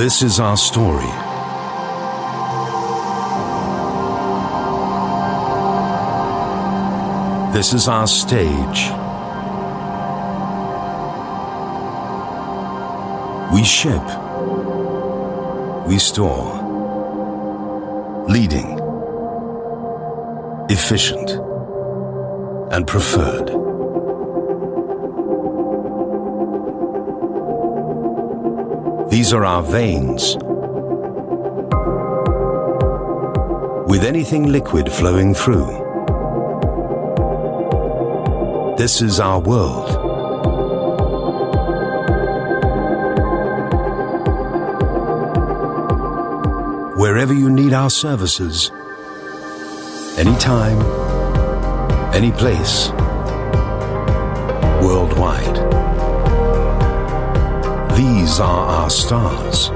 This is our story. This is our stage. We ship. We store. Leading. Efficient. And preferred. These are our veins. With anything liquid flowing through. This is our world. Wherever you need our services, anytime, any place, worldwide. These are our stars,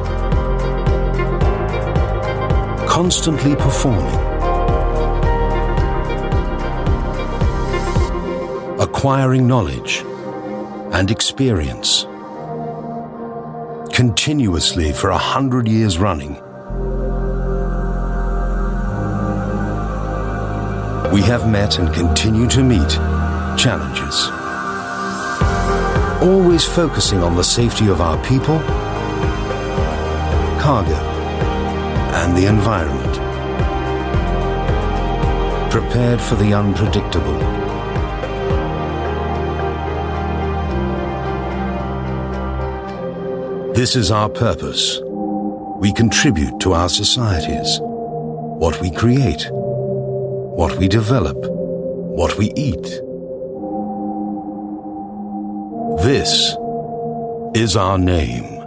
constantly performing, acquiring knowledge and experience, continuously for 100 years running. We have met and continue to meet challenges, always focusing on the safety of our people, cargo, and the environment. Prepared for the unpredictable. This is our purpose. We contribute to our societies. What we create, what we develop, what we eat. This is our name.